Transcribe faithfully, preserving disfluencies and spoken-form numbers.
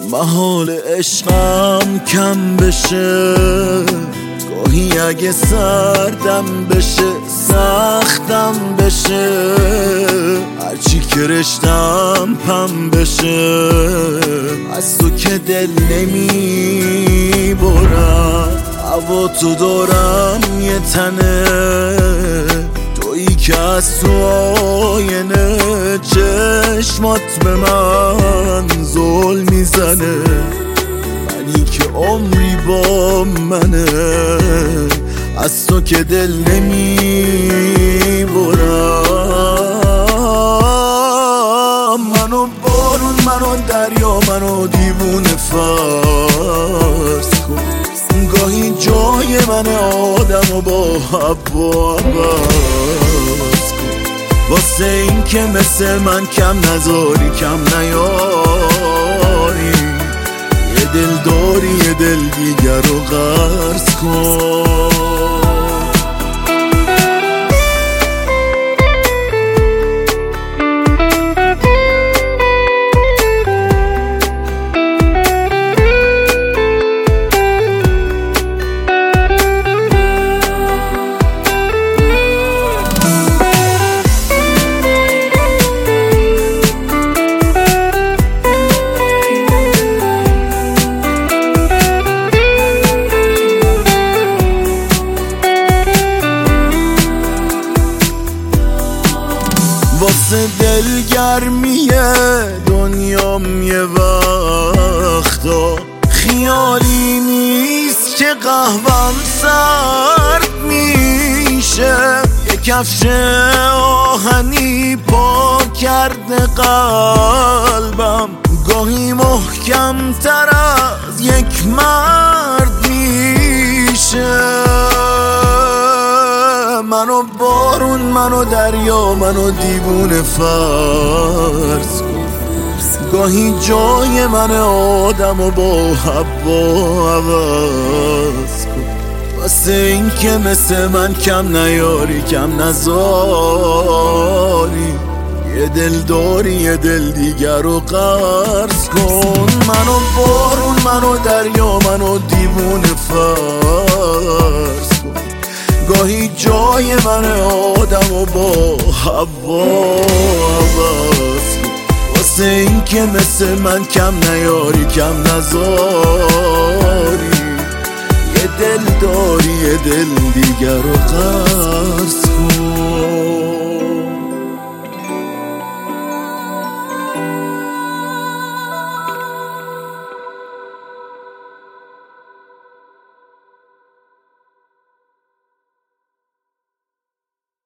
محال عشقم کم بشه، گاهی اگه سردم بشه سختم بشه، هرچی که رشتم پم بشه، از تو که دل نمی برم. هوا تو دارم یه تنه، تویی که از تو آینه چشمات به من ظلم میزنه. منی که عمری با منه، از تو که دل نمی برم. منو بارون، منو دریا، منو دیوونه فرض کن، گاهی جای من آدم و با هوا عوض کن، واسه این که مثل من کم نذاری کم نیاری. یه دل داری یه دل دیگر رو غرض کن. واسه دلگرمیه دنیام یه وقتا خیالی نیست که قهوم سرد میشه. یه کفش آهنی پا کرده قلبم، گاهی محکم تر از یک مرد میشه. منو بارون، منو دریا، منو دیوونه فرض کن، گاهی جای من آدم و با هوا عوض کن، واسه این که مثل من کم نیاری کم نذاری. یه دل داری یه دل دیگر رو قرض کن. منو بارون، منو دریا، منو دیوونه فرض کن، گاهی جای من آدم و با هوا عوض کن، واسه این که مثل من کم نیاری کم نذاری. یه دل داری یه دل دیگر رو قرض کن.